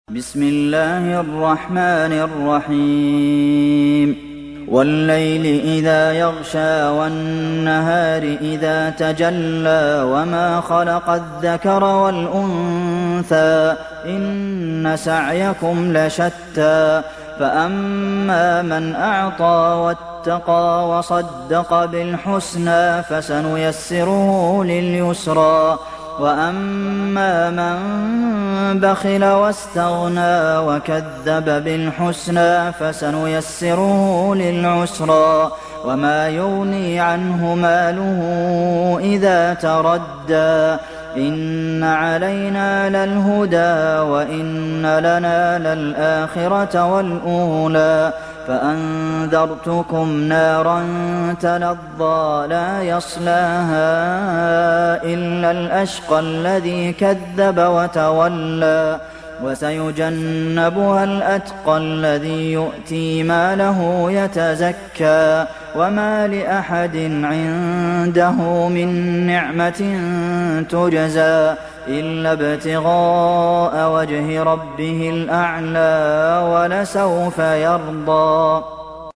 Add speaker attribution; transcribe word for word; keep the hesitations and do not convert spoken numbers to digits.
Speaker 1: بسم الله الرحمن الرحيم والليل إذا يغشى والنهار إذا تجلى وما خلق الذكر والأنثى إن سعيكم لشتى فأما من أعطى واتقى وصدق بالحسنى فسنيسره لليسرى وأما من بخل واستغنى وكذب بالحسنى فسنيسره للعسرى وما يغني عنه ماله إذا تردى إن علينا للهدى وإن لنا للآخرة والأولى فأنذرتكم نارا تلظى لا يصلاها إلا الأشقى الذي كذب وتولى وسيجنبها الأتقى الذي يؤتي ماله يتزكى وما لأحد عنده من نعمة تجزى إلا ابتغاء وجه ربه الأعلى ولسوف يرضى